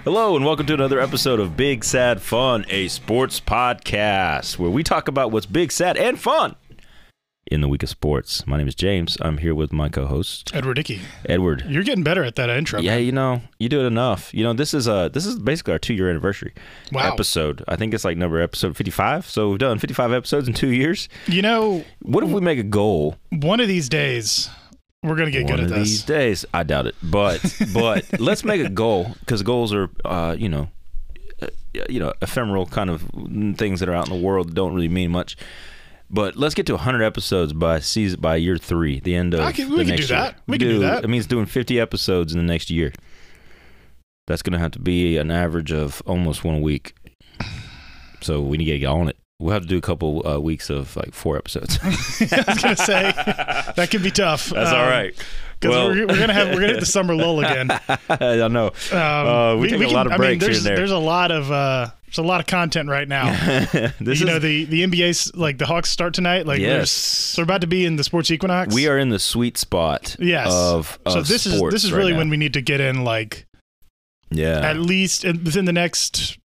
Hello and welcome to another episode of Big Sad Fun, a sports podcast where we talk about what's big, sad, and fun in the week of sports. My name is James. I'm here with my co-host Edward Dickey. Edward, you're getting better at that intro. Yeah, you know, you do it enough. You know, this is basically our 2-year anniversary episode. I think it's like episode 55. So we've done 55 episodes in 2 years. You know, what if we make a goal? One of these days, we're gonna get good at this. One of these days, I doubt it. But let's make a goal, because goals are ephemeral kind of things that are out in the world that don't really mean much. But let's get to 100 episodes by year 3, the end of the next year. We can do that. We can do that. It means doing 50 episodes in the next year. That's going to have to be an average of almost one a week. So we need to get on it. We'll have to do a couple weeks of like 4 episodes. I was going to say, that could be tough. That's all right. Because we're gonna hit the summer lull again. I know. We take a lot of breaks here and there. There's a lot of content right now. The NBA's, like, the Hawks start tonight. Like, yes, they're about to be in the sports equinox. We are in the sweet spot. Yes. Of so this sports is really when we need to get in, like, at least within the next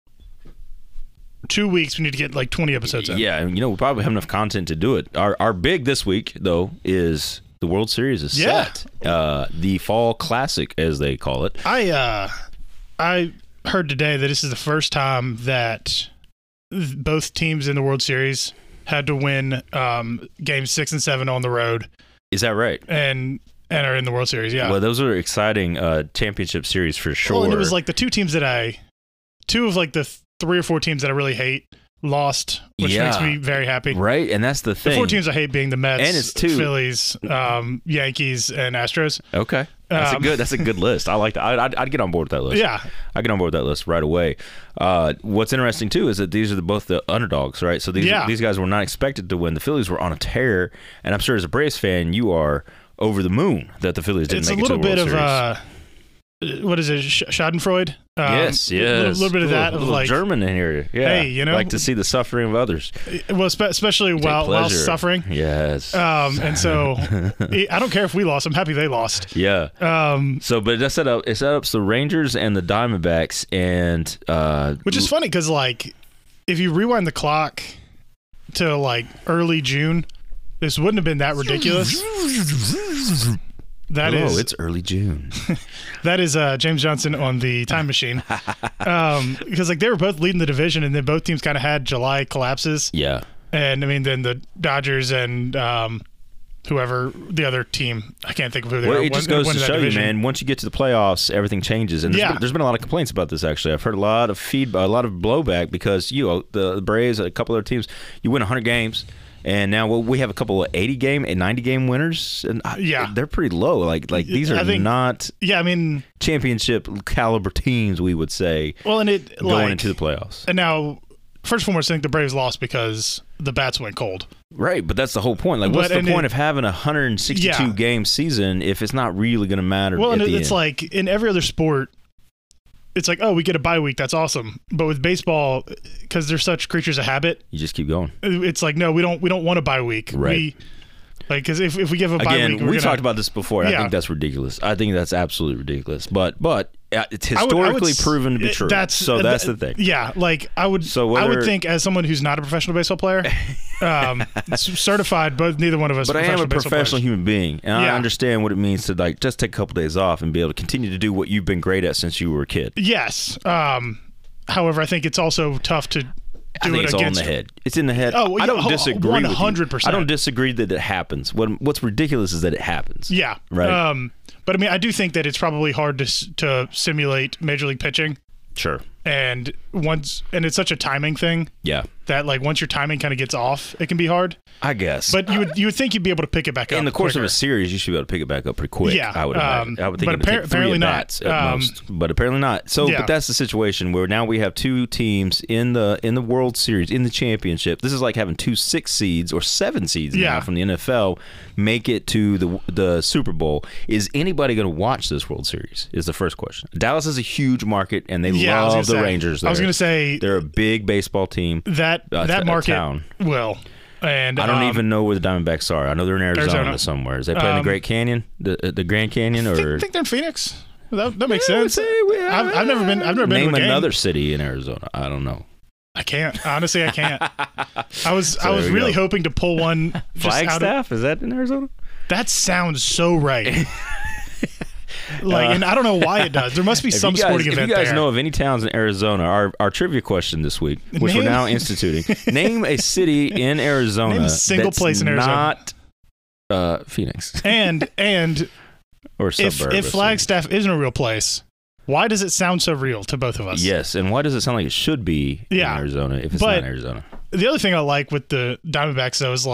2 weeks, we need to get like 20 episodes in. Yeah, and we probably have enough content to do it. Our big this week, though, is the World Series is set. The Fall Classic, as they call it. I heard today that this is the first time that both teams in the World Series had to win games 6 and 7 on the road. Is that right? And are in the World Series, yeah. Well, those are exciting championship series for sure. Well, and it was like the two of like the 3 or 4 teams that I really hate lost, which makes me very happy. Right, and that's the thing. The 4 teams I hate being the Mets, and it's 2 Phillies, Yankees, and Astros. Okay, that's a good list. I like that. I'd get on board with that list. Yeah, I'd get on board with that list right away. What's interesting too is that these are both the underdogs, right? So these guys were not expected to win. The Phillies were on a tear, and I'm sure as a Braves fan, you are over the moon that the Phillies didn't make it to the World Series. It's a little bit of what is it, Schadenfreude? Yes. A little bit of that. A little like, German in here. Yeah. Hey, like to see the suffering of others. Well, especially while suffering. Yes. And so I don't care if we lost. I'm happy they lost. Yeah. But it set up the Rangers and the Diamondbacks, and which is funny because, like, if you rewind the clock to like early June, this wouldn't have been that ridiculous. It's early June. That is James Johnson on the time machine. Because like they were both leading the division, and then both teams kind of had July collapses. Yeah. And I mean, then the Dodgers and whoever the other team, I can't think of who they were. It just goes to show you, man, once you get to the playoffs, everything changes. And there's been a lot of complaints about this, actually. I've heard a lot of feedback, a lot of blowback, because the Braves, a couple other teams, you win 100 games. And now we have a couple of 80-game and 90-game winners, and they're pretty low. Like these are not championship caliber teams, we would say. Well, and going into the playoffs. And now, first and foremost, I think the Braves lost because the bats went cold. Right, but that's the whole point. Like, what's the point of having a 162-game season if it's not really going to matter? Well, and it's end? Like in every other sport. It's like, oh, we get a bye week. That's awesome. But with baseball, because they're such creatures of habit, you just keep going. It's like, no, we don't want a bye week. Right. Because if we give a bye week, we talked about this before. I think that's ridiculous. I think that's absolutely ridiculous. But it's historically proven to be true. That's the thing. Yeah, like I would think, as someone who's not a professional baseball player, certified, but neither one of us. But I am a professional players. Human being, and I understand what it means to like just take a couple days off and be able to continue to do what you've been great at since you were a kid. Yes. However, I think it's also tough to. I think it's all in the head. It's in the head. Oh, I don't disagree 100%. with you. I don't disagree that it happens. What's ridiculous is that it happens. Yeah. Right. But I mean, I do think that it's probably hard to simulate Major League pitching. Sure. And it's such a timing thing. Yeah. That like once your timing kind of gets off, it can be hard. I guess. But you would think you'd be able to pick it back up in the course quicker. of a series. You should be able to pick it back up pretty quick. Yeah. I would imagine. I would think but apparently not. At most, but apparently not. So, but that's the situation where now we have 2 teams in the World Series, in the championship. This is like having 2 6 seeds or 7 seeds now from the NFL make it to the Super Bowl. Is anybody going to watch this World Series? Is the first question. Dallas is a huge market, and they love the Rangers. I was going to say they're a big baseball team. That market will. And I don't even know where the Diamondbacks are. I know they're in Arizona somewhere. Is they playing the Great Canyon, the Grand Canyon, or I think they're in Phoenix. That makes sense. I've never been. I've never been to a game. Name another city in Arizona. I don't know. I can't. Honestly, I can't. I was really hoping to pull one. Flagstaff? Is that in Arizona? That sounds so right. And I don't know why it does. There must be some sporting event there. If you guys know of any towns in Arizona, our trivia question this week, which we're now instituting, name a city in Arizona. Name a single place in Arizona. Not Phoenix. And or suburb. If Flagstaff isn't a real place, why does it sound so real to both of us? Yes, and why does it sound like it should be in Arizona if it's not Arizona? The other thing I like with the Diamondbacks, though, is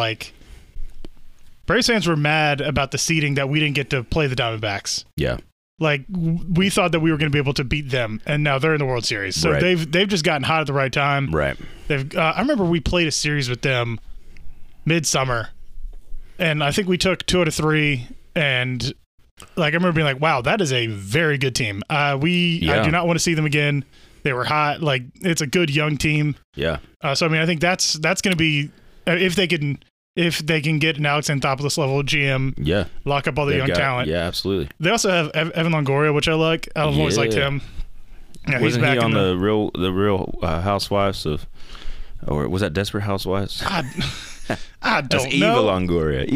Braves fans were mad about the seeding that we didn't get to play the Diamondbacks. Yeah. We thought that we were going to be able to beat them, and now they're in the World Series. So they've just gotten hot at the right time. Right. I remember we played a series with them midsummer, and I think we took 2 out of 3, and I remember being like, wow, that is a very good team. I do not want to see them again. They were hot. It's a good young team. Yeah. So I think that's going to be if they can get an Alex Anthopoulos level GM, lock up all the young talent. Yeah, absolutely. They also have Evan Longoria, which I like. I've always liked him. Yeah, Wasn't he on the Real Housewives of, or was that Desperate Housewives? I don't That's know. Longoria.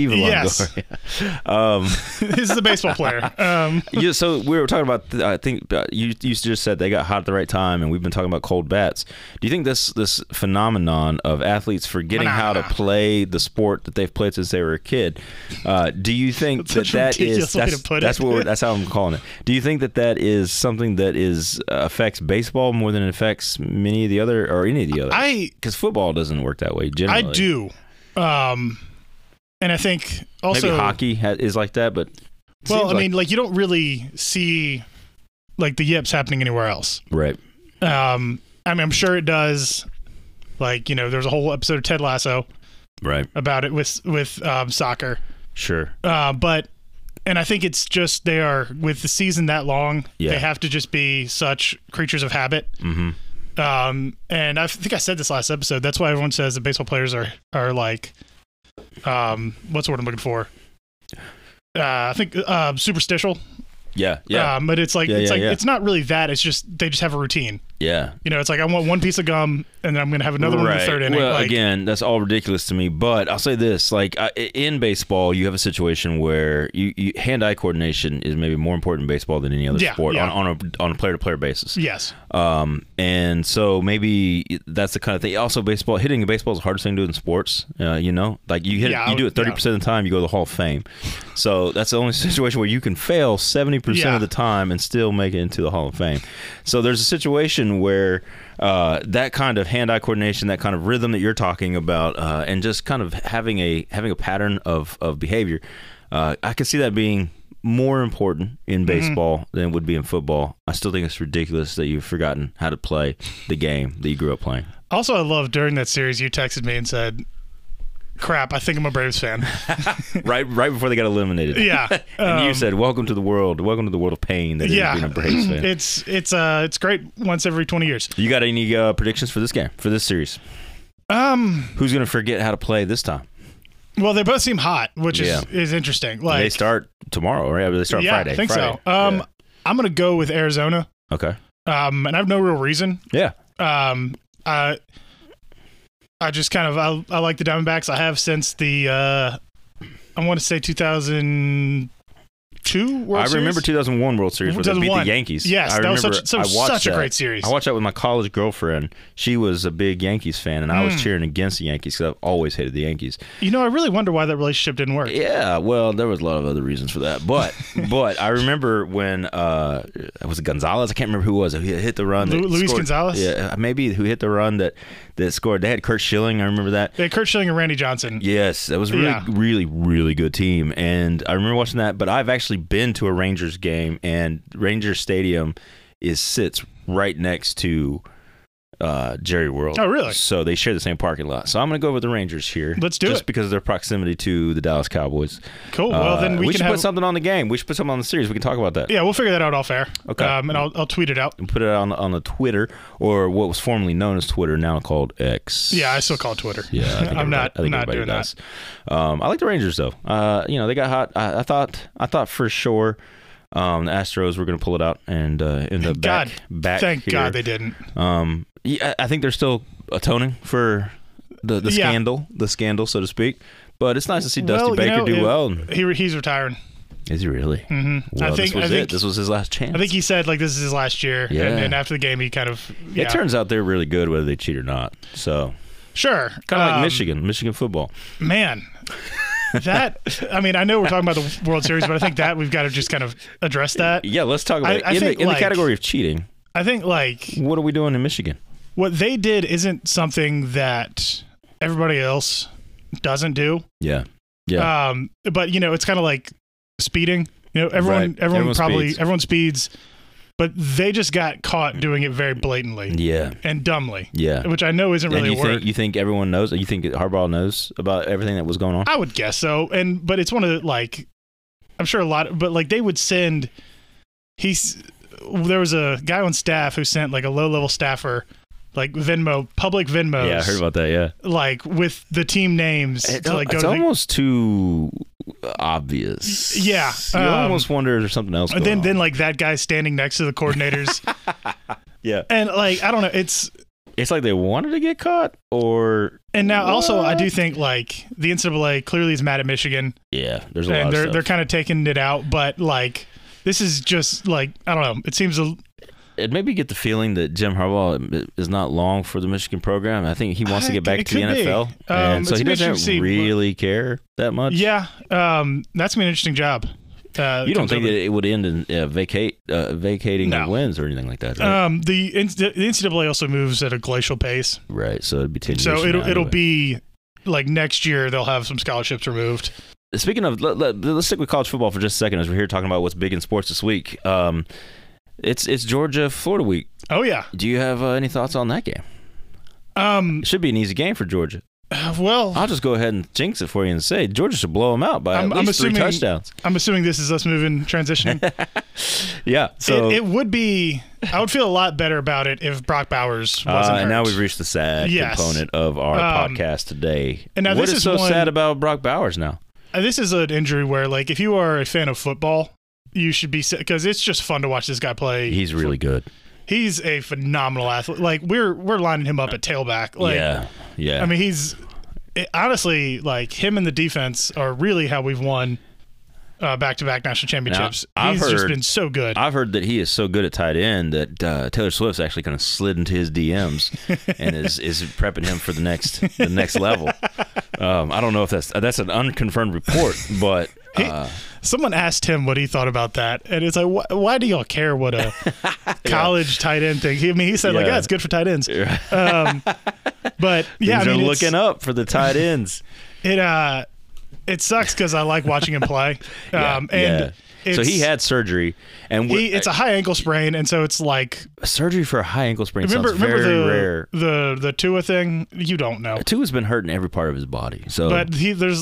Longoria. This is a baseball player. So we were talking about, I think you just said they got hot at the right time, and we've been talking about cold bats. Do you think this phenomenon of athletes forgetting how to play the sport that they've played since they were a kid, do you think that's how I'm calling it. Do you think that is something that affects baseball more than it affects any of the other? Because football doesn't work that way generally. I do. And I think also maybe hockey is like that, but you don't really see the yips happening anywhere else, right? I'm sure it does. There's a whole episode of Ted Lasso, right, about it with soccer. Sure. And I think it's just they are, with the season that long, they have to just be such creatures of habit. Mm-hmm. And I think I said this last episode. That's why everyone says that baseball players are what's the word I'm looking for? I think superstitial. Yeah. But it's not really that. It's just they just have a routine. Yeah. It's I want one piece of gum, and then I'm going to have another one in the third inning. Well, again, that's all ridiculous to me. But I'll say this: in baseball, you have a situation where you hand-eye coordination is maybe more important in baseball than any other sport on a player-to-player basis. Yes. And so maybe that's the kind of thing. Also, hitting a baseball is the hardest thing to do in sports. You hit it, you do it 30% of the time, you go to the Hall of Fame. So that's the only situation where you can fail 70% of the time and still make it into the Hall of Fame. So there's a situation where that kind of hand-eye coordination, that kind of rhythm that you're talking about, and just kind of having a pattern of behavior, I can see that being more important in baseball than it would be in football. I still think it's ridiculous that you've forgotten how to play the game that you grew up playing. Also, I love during that series you texted me and said, crap, I think I'm a Braves fan. right before they got eliminated. Yeah. And you said, welcome to the world of pain that is being a Braves fan. It's great once every 20 years. You got any predictions for this game, for this series? Who's going to forget how to play this time? Well, they both seem hot, which is interesting. They start tomorrow, right? They start Friday. I think so. I'm going to go with Arizona. Okay. And I have no real reason. Yeah. I just I like the Diamondbacks. I have since the I want to say 2002 World Series. I remember 2001 World Series where they beat the Yankees. Yes, that was such a great series. I watched that with my college girlfriend. She was a big Yankees fan, and I was cheering against the Yankees because I've always hated the Yankees. I really wonder why that relationship didn't work. Yeah, well, there was a lot of other reasons for that. But I remember when was it Gonzalez? I can't remember who it was. Who hit the run. Luis Gonzalez? Yeah, maybe who hit the run that scored. They had Curt Schilling. I remember that. They had Curt Schilling and Randy Johnson. Yes, that was a really, really good team. And I remember watching that. But I've actually been to a Rangers game, and Rangers Stadium sits right next to Jerry World. Oh, really? So they share the same parking lot. So I'm going to go with the Rangers here. Let's do it. Just because of their proximity to the Dallas Cowboys. Cool. Well, then we should put something on the game. We should put something on the series. We can talk about that. Yeah, we'll figure that out off air. Okay. And I'll tweet it out. And put it on the Twitter, or what was formerly known as Twitter, now called X. Yeah, I still call it Twitter. Yeah, I'm not doing that. I like the Rangers though. They got hot. I thought for sure The Astros were going to pull it out and end up back Thank here. God they didn't. Yeah, I think they're still atoning for the scandal, so to speak. But it's nice to see Dusty Baker do well. He's retiring. Is he really? Mm-hmm. Well, this was it. This was his last chance. I think he said this is his last year. Yeah. And after the game, he kind of. Yeah. It turns out they're really good whether they cheat or not. So sure, kind of like Michigan football. Man, I know we're talking about the World Series, but I think that we've got to just kind of address that. Yeah, let's talk about it. In the category of cheating. I think what are we doing in Michigan? What they did isn't something that everybody else doesn't do. Yeah. But it's kind of like speeding. Everyone speeds, but they just got caught doing it very blatantly. Yeah. And dumbly. Yeah. Which I know isn't really a word. You think everyone knows? You think Harbaugh knows about everything that was going on? I would guess so. But it's one of the, I'm sure a lot, but they would send. There was a guy on staff who sent a low-level staffer. Public Venmos. Yeah, I heard about that, yeah. With the team names. It's almost too obvious. Yeah. You almost wonder if there's something else going on. Then that guy standing next to the coordinators. Yeah. And, I don't know, it's like they wanted to get caught, or... And now, also, I do think, the NCAA clearly is mad at Michigan. Yeah, there's a lot of stuff. They're kind of taking it out, but, this is just, I don't know, it seems... It made me get the feeling that Jim Harbaugh is not long for the Michigan program. I think he wants to get back to the NFL, and so he doesn't really care that much. Yeah, that's gonna be an interesting job. You don't think that it would end in vacating the wins or anything like that, right? The NCAA also moves at a glacial pace, right? So it'd be 10 years. So it'll be next year they'll have some scholarships removed. Speaking of, let's stick with college football for just a second as we're here talking about what's big in sports this week. It's Georgia-Florida week. Oh, yeah. Do you have any thoughts on that game? It should be an easy game for Georgia. Well, I'll just go ahead and jinx it for you and say Georgia should blow them out by at least 3 touchdowns. I'm assuming this is us transitioning. Yeah. So it would be. I would feel a lot better about it if Brock Bowers wasn't hurt. And now we've reached the sad component of our podcast today. And now what is so sad about Brock Bowers now? This is an injury where, if you are a fan of football, you should be, because it's just fun to watch this guy play. He's really good. He's a phenomenal athlete. We're lining him up at tailback. Yeah. I mean, he's honestly him and the defense are really how we've won back-to-back national championships. Now, he's just been so good. I've heard that he is so good at tight end that Taylor Swift's actually kind of slid into his DMs and is prepping him for the next level. I don't know if that's an unconfirmed report, but. Someone asked him what he thought about that, and it's why do y'all care what a college tight end thinks? He said it's good for tight ends. But yeah, looking up for the tight ends. It sucks because I like watching him play. So he had surgery, and it's a high ankle sprain, and so it's surgery for a high ankle sprain. Sounds very rare. The Tua thing, you don't know. Tua's been hurting every part of his body. So, but there's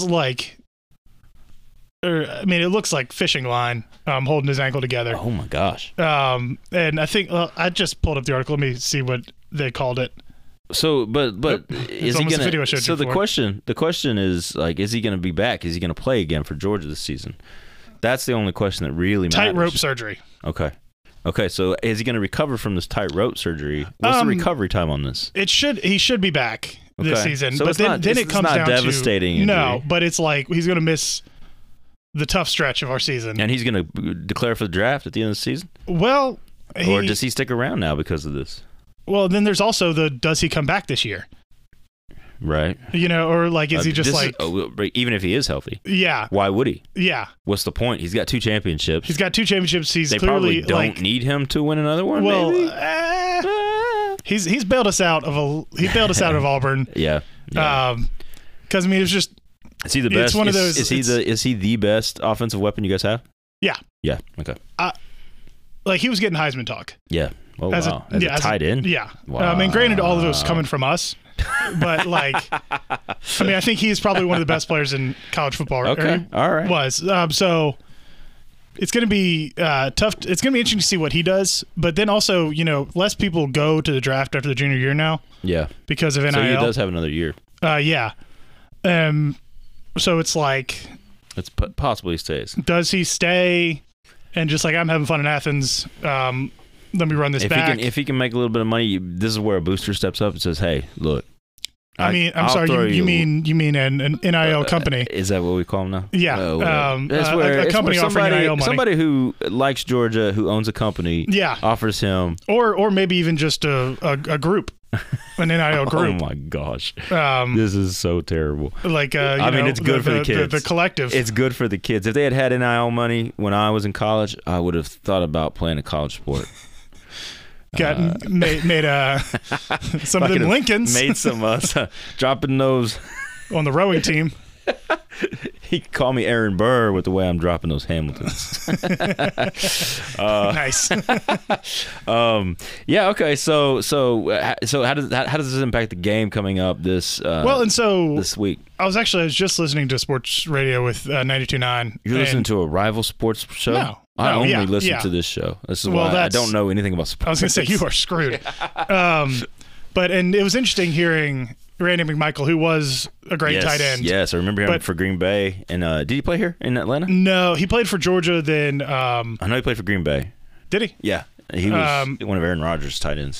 it looks like fishing line holding his ankle together. Oh my gosh. And I think I just pulled up the article. Let me see what they called it. So, but is he going to? So the question is is he going to be back? Is he going to play again for Georgia this season? That's the only question that really matters. Tightrope surgery. Okay. So is he going to recover from this tightrope surgery? What's the recovery time on this? He should be back this season. So but then it comes down devastating to injury. No, but it's he's going to miss the tough stretch of our season. And he's going to declare for the draft at the end of the season? Well, or does he stick around now because of this? Well, then there's also does he come back this year? Right. Or is he just even if he is healthy? Yeah. Why would he? Yeah. What's the point? He's got 2 championships. They clearly don't need him to win another one. Well, maybe? he's bailed us out of Auburn. Yeah. Because it's just. Is he the best? It's one of those. Is he the best offensive weapon you guys have? Yeah. Yeah. Okay. He was getting Heisman talk. Yeah. Oh, as a tight end? Yeah. Wow. Granted, all of it was coming from us, but I think he's probably one of the best players in college football. Okay. All right. Was. So it's going to be tough. It's going to be interesting to see what he does, but then also, less people go to the draft after the junior year now. Yeah. Because of NIL. So he does have another year. Yeah. So it's it's possible he stays. Does he stay? and just like I'm having fun in Athens. Let me run this back. If he can make a little bit of money, this is where a booster steps up and says, "Hey, look." I'm sorry. You mean an NIL company? Is that what we call them now? Yeah, that's where a company offering NIL money. Somebody who likes Georgia, who owns a company, offers him, or maybe even just a group, an NIL group. Oh my gosh, this is so terrible. Like, it's good for the kids. The collective. It's good for the kids. If they had NIL money when I was in college, I would have thought about playing a college sport. Made some of them Lincolns. Made some dropping those on the rowing team. He could call me Aaron Burr with the way I'm dropping those Hamiltons. Nice. Yeah. Okay. So how does this impact the game coming up this week? I was just listening to sports radio with 92.9. You're listening to a rival sports show? No. I only listen to this show. This is why I don't know anything about sports. I was going to say, you are screwed. But it was interesting hearing Randy McMichael, who was a great tight end. Yes, I remember him for Green Bay. And did he play here in Atlanta? No, he played for Georgia. Then I know he played for Green Bay. Did he? Yeah, he was one of Aaron Rodgers' tight ends.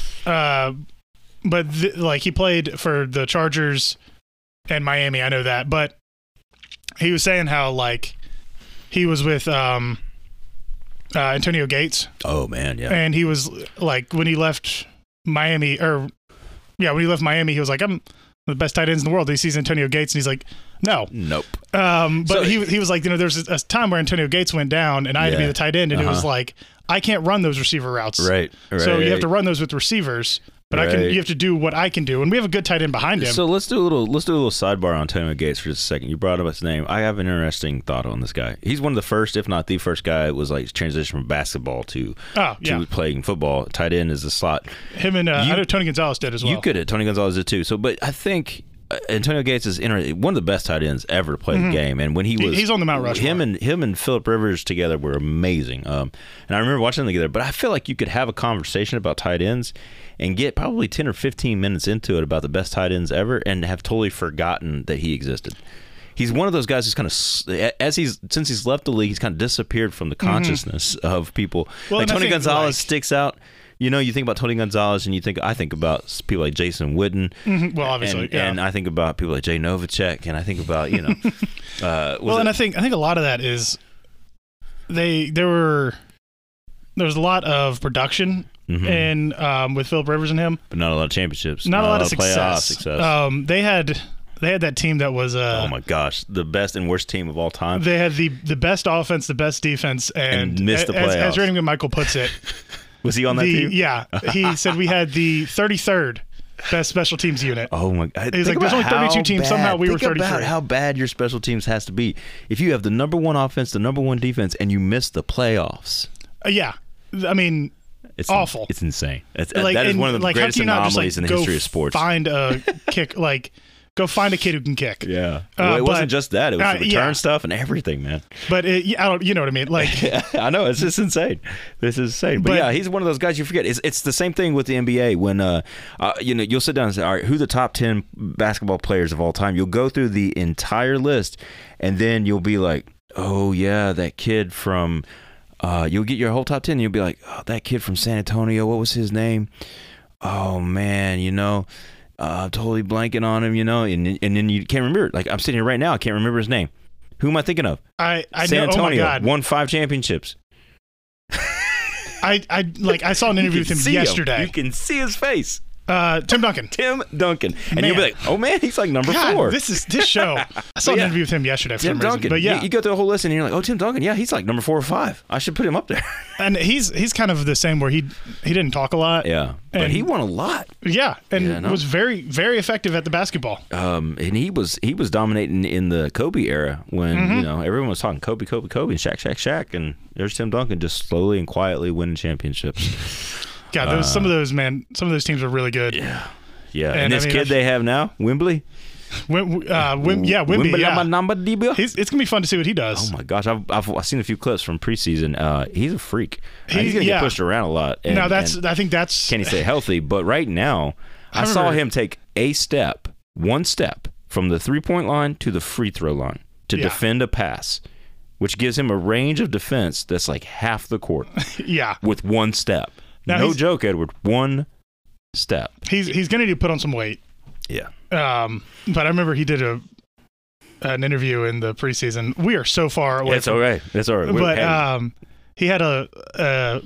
But he played for the Chargers and Miami. I know that. But he was saying how he was with Antonio Gates. Oh man, yeah. And he was when he left Miami, when he left Miami, he was like, "I'm the best tight ends in the world." He sees Antonio Gates, and he's like, nope. But he was like, there's a time where Antonio Gates went down, and I had to be the tight end, and it was like, I can't run those receiver routes. Right. So you have to run those with receivers. But you have to do what I can do, and we have a good tight end behind him. So let's do a little sidebar on Antonio Gates for just a second. You brought up his name. I have an interesting thought on this guy. He's one of the first, if not the first guy, was transition from basketball to playing football. Tight end is the slot. Him and I know Tony Gonzalez did as well. You could. Tony Gonzalez did too. So, but I think Antonio Gates is one of the best tight ends ever to play the game. And when he's on the Mount Rushmore. Him and Phillip Rivers together were amazing. And I remember watching them together. But I feel like you could have a conversation about tight ends and get probably 10 or 15 minutes into it about the best tight ends ever and have totally forgotten that he existed. He's one of those guys who's kind of, since he's left the league, he's kind of disappeared from the consciousness of people. Well, Tony Gonzalez sticks out. You think about Tony Gonzalez, and I think about people like Jason Witten. Mm-hmm. Well, obviously, and I think about people like Jay Novacek, and I think about I think a lot of that is there was a lot of production. Mm-hmm. And with Phillip Rivers and him, but not a lot of championships, not a lot of playoff success. They had that team that was oh my gosh, the best and worst team of all time. They had the best offense, the best defense, and missed the playoffs. As Randy McMichael puts it. Was he on that team? Yeah, he said we had the 33rd best special teams unit. Oh my God! He's like, there's only 32 teams. Somehow we were 33. Think about how bad your special teams has to be if you have the number one offense, the number one defense, and you miss the playoffs. Yeah, I mean. It's awful. It's insane. That is one of the greatest anomalies in the history of sports. Find a kick, go find a kid who can kick. Yeah. It wasn't just that. It was the return stuff and everything, man. But you know what I mean. I know. It's just insane. This is insane. But yeah, he's one of those guys you forget. It's the same thing with the NBA when you'll sit down and say, all right, who are the top 10 basketball players of all time? You'll go through the entire list, and then you'll be like, oh yeah, that kid from. You'll get your whole top 10 and you'll be like, oh, that kid from San Antonio, what was his name? Oh man, I'm totally blanking on him, and then you can't remember it. Like I'm sitting here right now, I can't remember his name. Who am I thinking of? I San know, Antonio, oh my God. won 5 championships. I saw an interview with him yesterday. You can see his face. Tim Duncan. And you'll be like, oh man, he's like number 4. This show. I saw an interview with him yesterday for Tim some Duncan. reason. But yeah. You go through the whole list and you're like, oh, Tim Duncan, yeah, he's like number 4 or 5. I should put him up there. And he's kind of the same where he didn't talk a lot. Yeah. But he won a lot. Yeah. And was very, very effective at the basketball. And he was dominating in the Kobe era when, everyone was talking Kobe, and Shaq. And there's Tim Duncan just slowly and quietly winning championships. God, some of those teams are really good. Yeah. Yeah, and this kid they have now, Wemby. Wemby. It's gonna be fun to see what he does. Oh my gosh, I've seen a few clips from preseason. He's a freak. He's gonna get pushed around a lot. Now I think that's can he stay healthy? But right now, I saw him take one step from the 3-point line to the free throw line to defend a pass. which gives him a range of defense that's like half the court. Yeah. With one step. Now no joke, Edward. One step. He's going to need to put on some weight. Yeah. But I remember he did an interview in the preseason. We are so far away. It's all right. It's all right. But he had a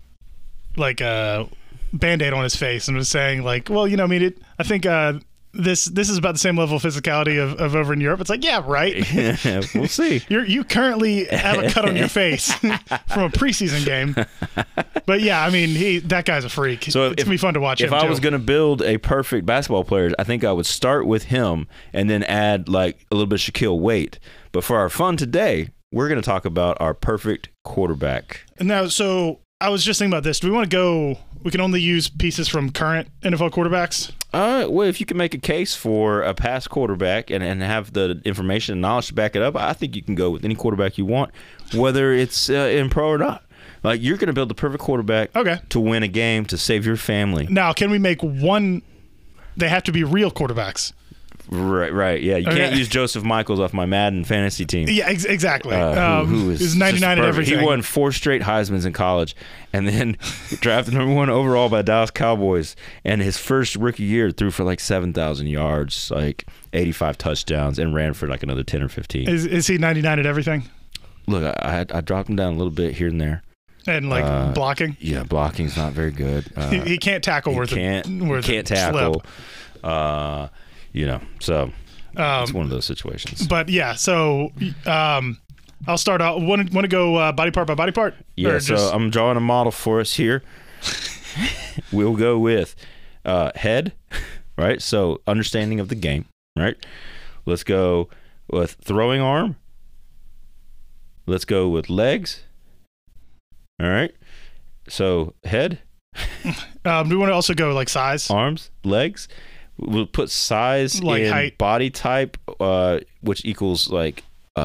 Band-Aid on his face and was saying like, well, you know, I mean, I think this is about the same level of physicality of over in Europe. It's like, yeah, right. We'll see. You currently have a cut on your face from a preseason game. But yeah, I mean, that guy's a freak. So it's gonna be fun to watch him. If I was gonna build a perfect basketball player, I think I would start with him and then add like a little bit of Shaquille weight. But for our fun today, we're gonna talk about our perfect quarterback. Now, so I was just thinking about this. Do we want to go? We can only use pieces from current NFL quarterbacks. Well, if you can make a case for a past quarterback and have the information and knowledge to back it up, I think you can go with any quarterback you want, whether it's in pro or not. Like, you're going to build the perfect quarterback to win a game, to save your family. Now, can we make one? They have to be real quarterbacks. Right. Yeah, you can't use Joseph Michaels off my Madden fantasy team. Yeah, exactly. Who is 99 at everything. He won 4 straight Heismans in college, and then drafted #1 overall by Dallas Cowboys. And his first rookie year threw for like 7,000 yards, like 85 touchdowns, and ran for like another 10 or 15. Is he 99 at everything? Look, I dropped him down a little bit here and there. And like blocking? Yeah, blocking's not very good. He can't tackle worth can't tackle. You know, so it's one of those situations. But yeah, so I'll start out. Want to go body part by body part? Yeah, so I'm drawing a model for us here. We'll go with head, right? So understanding of the game, right? Let's go with throwing arm. Let's go with legs. All right. So head. Do we want to also go like size? Arms, legs. We'll put size like in height. Body type, which equals like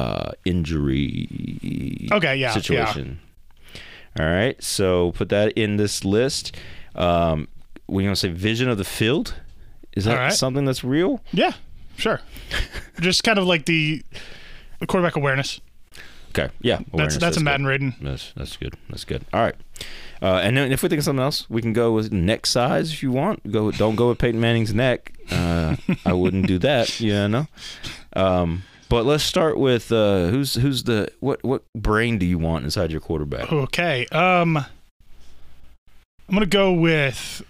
injury situation. Yeah. All right. So put that in this list. We're going to say vision of the field. Is that something that's real? Yeah, sure. Just kind of like the quarterback awareness. Okay. Yeah. That's a Madden rating. That's good. That's good. All right. And then if we think of something else, we can go with neck size if you want. Don't go with Peyton Manning's neck. I wouldn't do that. You know. But let's start with who's the what brain do you want inside your quarterback? Okay. I'm gonna go with.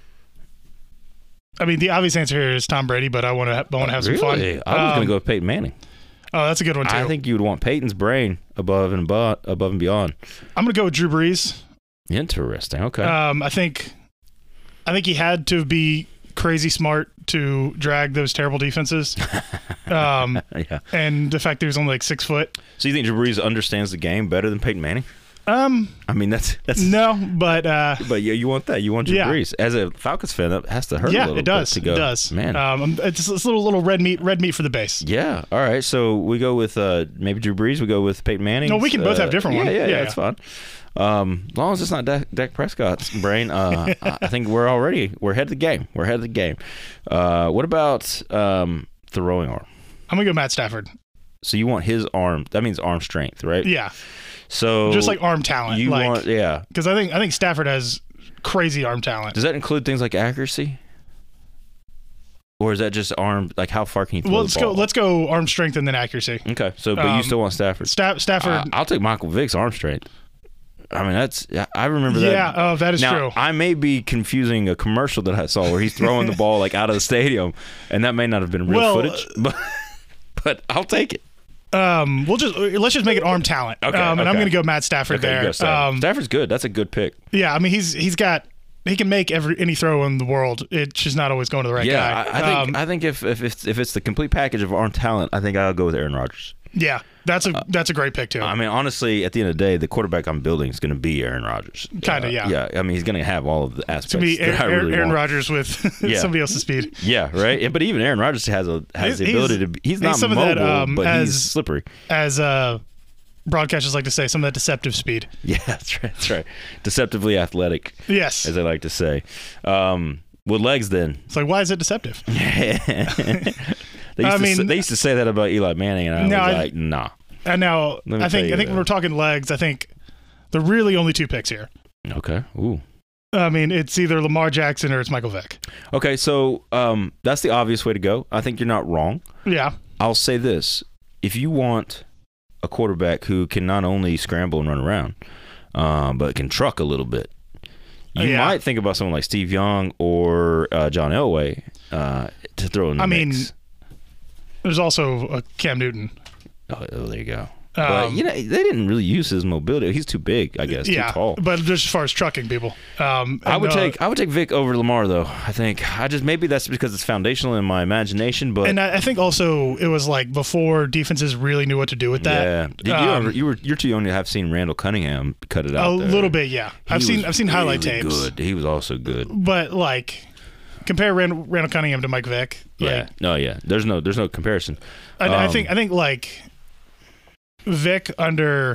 I mean, the obvious answer here is Tom Brady, but I want to have some fun. I was gonna go with Peyton Manning. Oh, that's a good one too. I think you'd want Peyton's brain above and beyond. I'm gonna go with Drew Brees. Interesting. Okay. I think he had to be crazy smart to drag those terrible defenses. Yeah. And the fact that he was only like 6 foot. So you think Drew Brees understands the game better than Peyton Manning? I mean that's no, but yeah, you want that. You want Drew Brees. As a Falcons fan, that has to hurt a little bit to go. It does. Man. It's a little red meat for the base. Yeah. All right. So we go with maybe Drew Brees. We go with Peyton Manning. No, we can both have different ones. Yeah, that's fine. As long as it's not Dak Prescott's brain, I think we're ahead of the game. We're ahead of the game. What about throwing arm? I'm gonna go Matt Stafford. So you want his arm? That means arm strength, right? Yeah. So just like arm talent. You want, yeah. Because I think Stafford has crazy arm talent. Does that include things like accuracy? Or is that just arm? Like how far can you throw the ball? Let's go arm strength and then accuracy. Okay. So, but you still want Stafford? Stafford. I'll take Michael Vick's arm strength. I mean, I remember that. Yeah, oh, that is true. I may be confusing a commercial that I saw where he's throwing the ball like out of the stadium, and that may not have been real footage, but I'll take it. Let's just make it arm talent. Okay. And I'm going to go Matt Stafford there. Stafford's good. That's a good pick. Yeah, I mean he can make any throw in the world. It's just not always going to the right guy. I think if it's the complete package of arm talent, I think I'll go with Aaron Rodgers. Yeah, that's a great pick too. I mean, honestly, at the end of the day, the quarterback I'm building is going to be Aaron Rodgers. Kind of, yeah. Yeah, I mean, he's going to have all of the aspects. To me, Aaron Rodgers with somebody else's speed. Yeah, right. But even Aaron Rodgers has the ability to. He's not mobile, but he's slippery. As broadcasters like to say, some of that deceptive speed. Yeah, that's right. Deceptively athletic. Yes, as they like to say. With legs, then. It's like, why is it deceptive? They used to say that about Eli Manning, and I was like, nah. And now I think when we're talking legs, I think there are really only 2 picks here. Okay. Ooh. I mean, it's either Lamar Jackson or it's Michael Vick. Okay, so that's the obvious way to go. I think you're not wrong. Yeah. I'll say this. If you want a quarterback who can not only scramble and run around, but can truck a little bit, you might think about someone like Steve Young or John Elway to throw in the mix. Mean, there's also Cam Newton. Oh, there you go. But they didn't really use his mobility. He's too big, I guess. Yeah, too tall. But just as far as trucking people, I would take Vic over Lamar though. I think maybe that's because it's foundational in my imagination. But I think also it was like before defenses really knew what to do with that. Yeah, you're too young to have seen Randall Cunningham cut it out. A little bit, yeah. I've seen highlight tapes. Good. He was also good. But like, compare Randall Cunningham to Mike Vick. Yeah. There's no comparison. I think like Vic under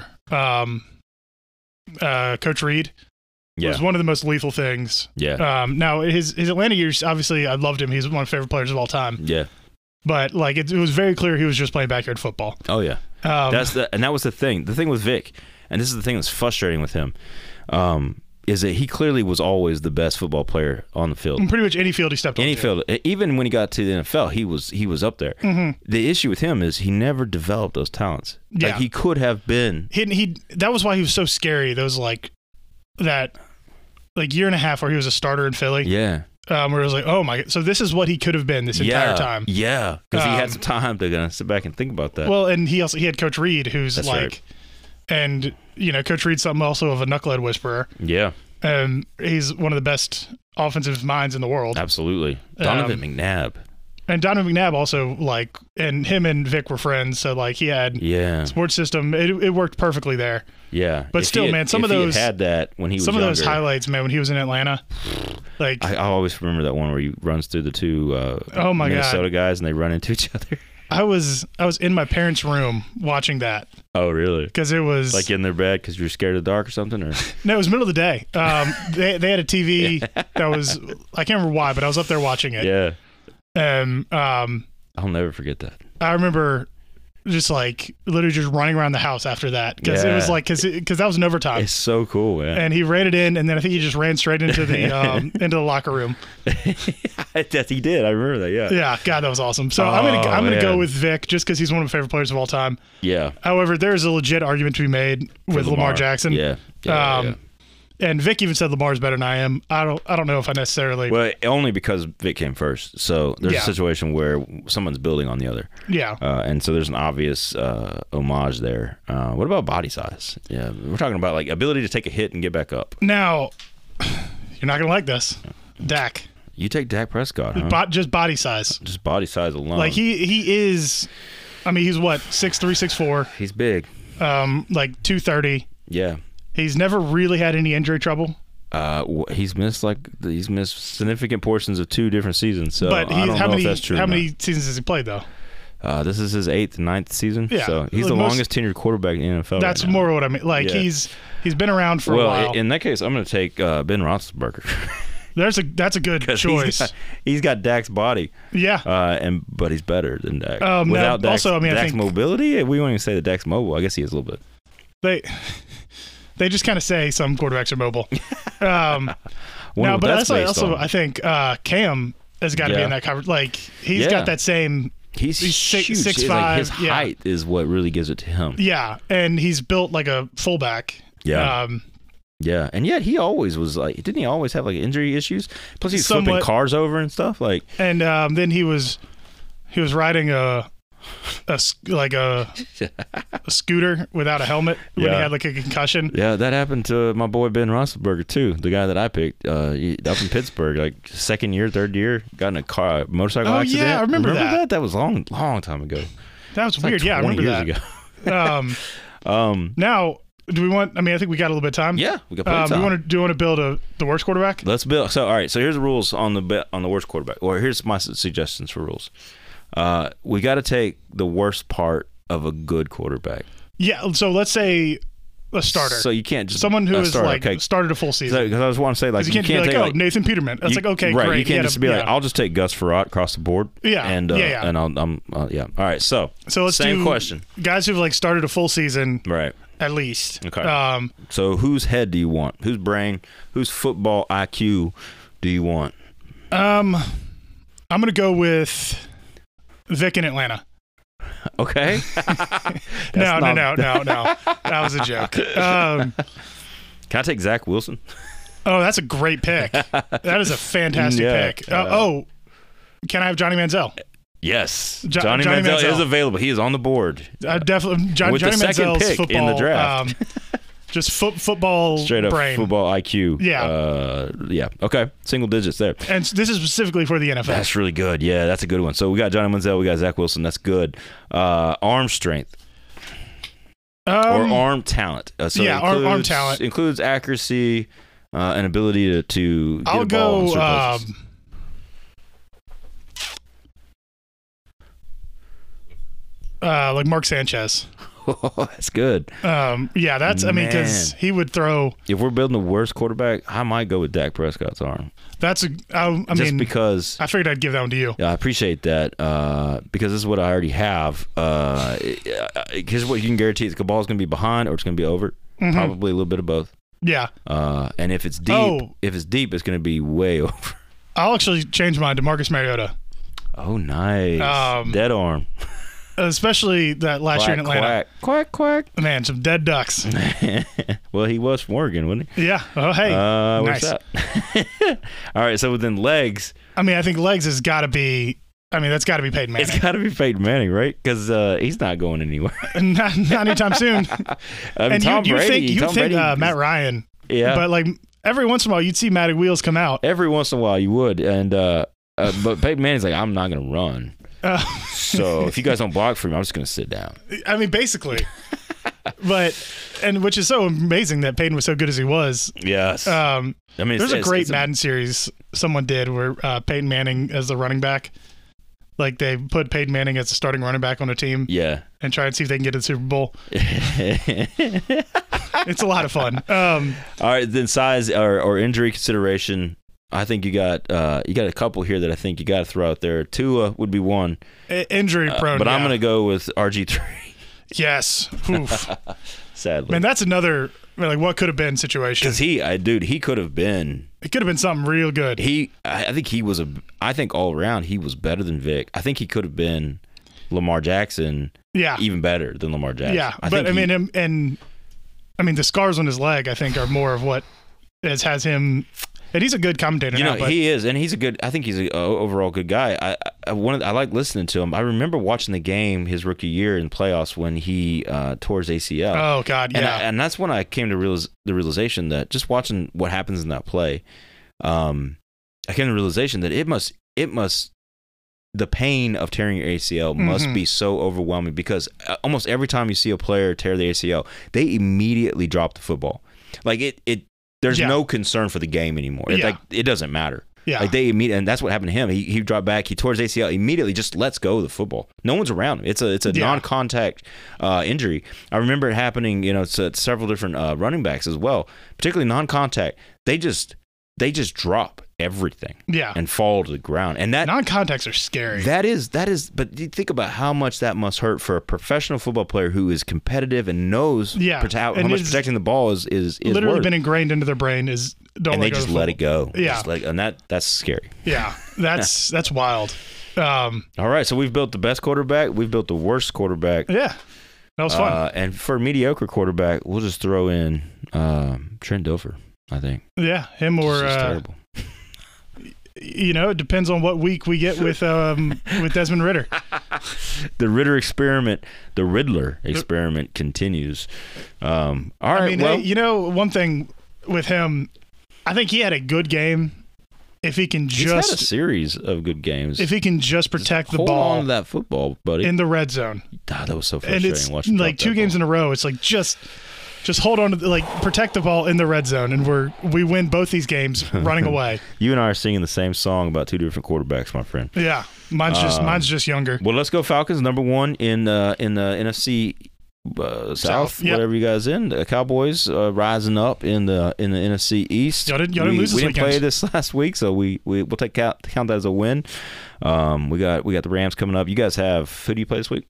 Coach Reed was one of the most lethal things. Yeah. Now his Atlanta years, obviously, I loved him. He's one of my favorite players of all time. Yeah. But like it was very clear he was just playing backyard football. Oh yeah. That was the thing. The thing with Vic, and this is the thing that's frustrating with him, is that he clearly was always the best football player on the field. In pretty much any field he stepped on. Any field. Even when he got to the NFL, he was up there. Mm-hmm. The issue with him is he never developed those talents. Yeah. Like he could have been. He that was why he was so scary. Those that year and a half where he was a starter in Philly. Yeah. Where it was like, oh my, so this is what he could have been this entire time. Yeah. Because he had some time to sit back and think about that. Well, and he had Coach Reed, who's right. And Coach Reed's something also of a knucklehead whisperer. Yeah. And he's one of the best offensive minds in the world. Absolutely. Donovan McNabb. And Donovan McNabb also, and him and Vic were friends, so he had sports system. It worked perfectly there. Yeah. But still, man, some of those had that when he was some younger. of those highlights, man, when he was in Atlanta. I always remember that one where he runs through the 2 Minnesota guys and they run into each other. I was in my parents' room watching that. Oh, really? Because it was like in their bed because you're scared of the dark or something, or no, it was middle of the day. They had a TV that was, I can't remember why, but I was up there watching it. Yeah. And I'll never forget that. I remember just literally just running around the house after that because it was because that was in overtime. It's so cool, man. And he ran it in, and then I think he just ran straight into the locker room. Yes, he did. I remember that. Yeah. Yeah. God, that was awesome. So I'm gonna go with Vic just because he's one of my favorite players of all time. Yeah. However, there's a legit argument to be made with Lamar Jackson. Yeah. And Vic even said Lamar's better than I am. I don't know if I necessarily. Well, only because Vic came first. So there's a situation where someone's building on the other. Yeah. And so there's an obvious homage there. What about body size? Yeah, we're talking about ability to take a hit and get back up. Now, you're not gonna like this, Dak. You take Dak Prescott, huh? Just body size. Just body size alone. He is. I mean, he's what 6'3", 6'4". He's big. 230. Yeah. He's never really had any injury trouble. He's missed significant portions of 2 different seasons. So I don't know if that's true. How many seasons has he played though? This is his 8th and 9th season. Yeah. So he's the longest tenured quarterback in the NFL. That's more what I mean. He's been around for a while. Well, in that case, I'm going to take Ben Roethlisberger. That's a good choice. He's got Dak's body. Yeah. But he's better than Dak. Without Dak's mobility, we won't even say that Dak's mobile. I guess he is a little bit. They just kind of say some quarterbacks are mobile. But that's also I think Cam has got to be in that coverage. He's got that same. He's 6'5". His height is what really gives it to him. Yeah, and he's built like a fullback. Yeah. Yeah, and yet he always was didn't he always have injury issues? Plus he's flipping cars over and stuff And then he was riding a scooter without a helmet when he had a concussion. Yeah, that happened to my boy Ben Roethlisberger too, the guy that I picked up in Pittsburgh, second year, third year, got in a motorcycle accident. Yeah, I remember that. That was long time ago. That was weird. Yeah, I remember years that. Ago. Now, do we want? I mean, I think we got a little bit of time. Yeah, we got plenty of time. Do you want to build the worst quarterback? Let's build. So all right. So here's the rules on the worst quarterback. Or here's my suggestions for rules. We got to take the worst part of a good quarterback. Yeah. So let's say a starter. So you can't just someone who has okay. started a full season. Because I was wanting to say, like, you can't be like, take, Nathan Peterman. That's okay, right, great. You can't just be like, I'll just take Gus Frerotte across the board. Yeah, and I'm All right, so let's same do question. Guys who've started a full season, right? At least. Okay. So whose head do you want? Whose brain? Whose football IQ do you want? I'm gonna go with Vic in Atlanta. Okay. No. That was a joke. Can I take Zach Wilson? Oh, that's a great pick. That is a fantastic pick. Can I have Johnny Manziel? Yes. Johnny Manziel is available. He is on the board. Definitely. Johnny Manziel's pick football, in the draft. Just football straight up brain. Football IQ. Yeah. Okay. Single digits there. And this is specifically for the NFL. That's really good. Yeah, that's a good one. So we got Johnny Manziel. We got Zach Wilson. That's good. Arm strength. Or arm talent. Arm talent. Includes accuracy and ability to get a ball in certain places. Like Mark Sanchez. That's good. Because he would throw. If we're building the worst quarterback, I might go with Dak Prescott's arm. Because I figured I'd give that one to you. Yeah, I appreciate that because this is what I already have. Here's what you can guarantee: the ball's going to be behind or it's going to be over. Mm-hmm. Probably a little bit of both. Yeah. And if it's deep, it's going to be way over. I'll actually change mine to Marcus Mariota. Oh, nice. Dead arm. Especially that last year in Atlanta. Quack. Man, some dead ducks. Well, he was from Oregon, wasn't he? Yeah. Oh, hey. Nice. What's up? All right, so within legs. I think legs has got to be that's got to be Peyton Manning. It's got to be Peyton Manning, right? Because he's not going anywhere. not anytime soon. And Tom Brady. You think Matt Ryan. Yeah. But every once in a while, you'd see Matty Wheels come out. Every once in a while, you would. And but Peyton Manning's like, I'm not going to run. So if you guys don't block for me, I'm just going to sit down. Basically. Which is so amazing that Peyton was so good as he was. Yes. There's a great Madden series someone did where Peyton Manning as the running back. They put Peyton Manning as the starting running back on a team. Yeah. And try and see if they can get to the Super Bowl. It's a lot of fun. All right, then size or injury consideration. I think you got a couple here that I think you got to throw out there. Tua would be one. Injury prone. But I'm going to go with RG3. Yes. Oof. Sadly. Man, that's another what could have been situation. Because he could have been. It could have been something real good. I think all around he was better than Vic. I think he could have been Lamar Jackson. Yeah. Even better than Lamar Jackson. Yeah. The scars on his leg, I think, are more of what has him. And he's a good commentator. He is, and he's a good. I think he's an overall good guy. I like listening to him. I remember watching the game his rookie year in playoffs when he tore his ACL. Oh God, yeah. And that's when I came to the realization that just watching what happens in that play, I came to the realization that it must the pain of tearing your ACL must be so overwhelming because almost every time you see a player tear the ACL, they immediately drop the football. There's no concern for the game anymore. It doesn't matter. Yeah. And that's what happened to him. He dropped back. He tore his ACL. Immediately just lets go of the football. No one's around him. It's a non-contact injury. I remember it happening. To several different running backs as well, particularly non-contact. They just drop everything. Yeah. And fall to the ground. And that non-contacts are scary. That is. But you think about how much that must hurt for a professional football player who is competitive and knows how much protecting the ball is literally worth. Been ingrained into their brain is don't. And let they go just of let it go. Yeah. And that's scary. Yeah. That's wild. All right. So we've built the best quarterback. We've built the worst quarterback. Yeah. That was fun. And for a mediocre quarterback, we'll just throw in Trent Dilfer, I think. Yeah. Him or terrible. It depends on what week we get with Desmond Ridder. The Riddler experiment continues. All right. One thing with him, I think he had a good game. If he can he's had a series of good games. If he can just protect the ball. Hold on to that football, buddy. In the red zone. God, that was so frustrating. And it's watching two games in a row. It's just hold on to protect the ball in the red zone, and we win both these games running away. You and I are singing the same song about two different quarterbacks, my friend. Yeah, mine's just younger. Well, let's go Falcons. Number one in the NFC South, yep. whatever you guys in. The Cowboys rising up in the NFC East. Y'all didn't lose this weekend. We didn't weekend. play this last week, so we'll count that as a win. We got the Rams coming up. You guys have, who do you play this week?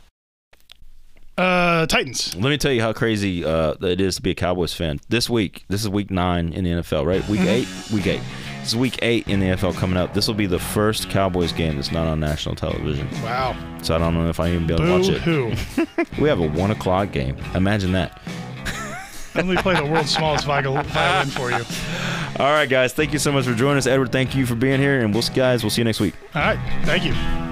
Titans. Let me tell you how crazy it is to be a Cowboys fan. This is week 9 in the NFL, right? Week 8. This is week 8 in the NFL coming up. This will be the first Cowboys game that's not on national television. Wow. So I don't know if I even be able to watch it. Boo-hoo. We have a 1 o'clock game. Imagine that. Let me play the world's smallest violin for you. All right, guys. Thank you so much for joining us. Edward, thank you for being here. And we'll see you next week. All right. Thank you.